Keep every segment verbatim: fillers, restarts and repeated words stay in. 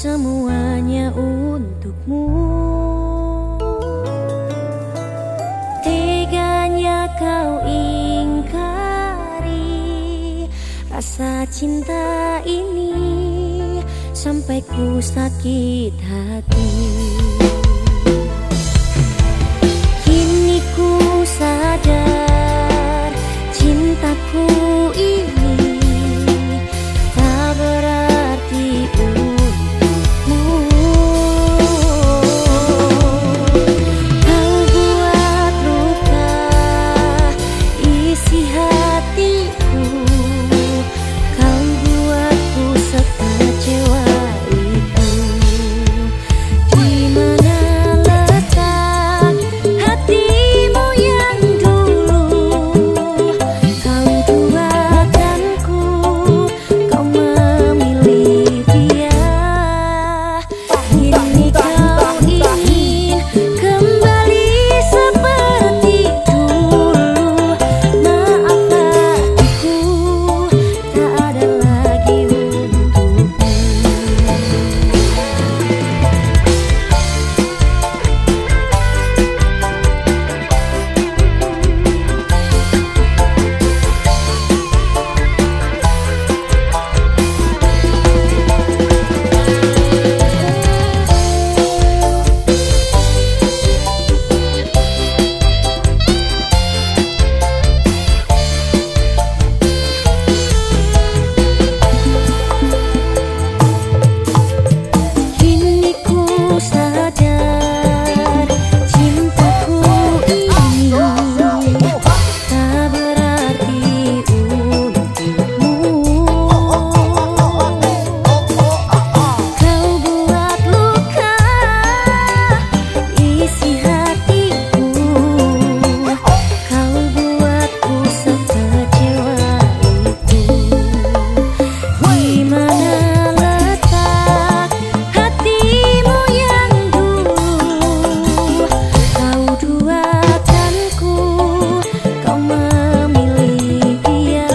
semuanya untukmu. Teganya kau ingkari rasa cinta ini, sampai ku sakit hati. Kini ku sadar cintaku ini tak berarti untukmu. Kau buat luka isi hatiku, kau buatku sekecewa itu. Di mana letak hatimu yang dulu kau duakanku, kau memilih dia. Kini kau ingin kembali seperti dulu. Maaf hatiku, tak ada lagi untukmu. Kini ku sadar cintaku ini tak berarti untukmu. Kau buat luka isi hatiku, kau buatku sekecewa itu. Di mana letak hatimu yang dulu kau duakanku, kau memilih dia.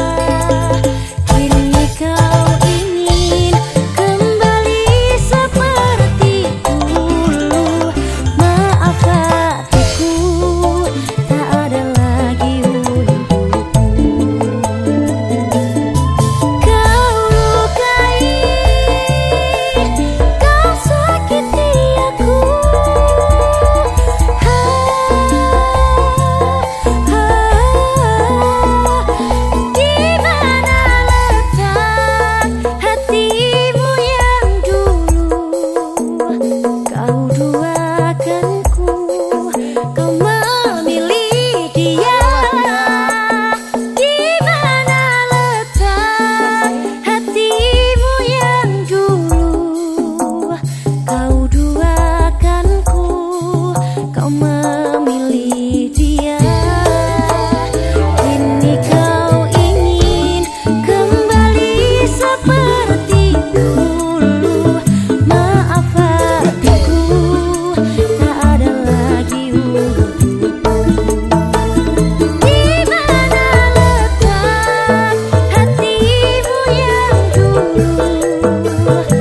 Kini kau ingin kembali seperti dulu. Maaf hatiku, tak ada lagi untukmu. Kau lukai, kau sakiti aku. Di mana letak hatimu yang dulu kau duakanku, kau memilih dia. Di mana letak hatimu yang dulu kau duakanku, kau memilih dia. Kini kau ingin kembali seperti dulu. Maaf hatiku, tak ada lagi untukmu. Di mana letak hatimu yang dulu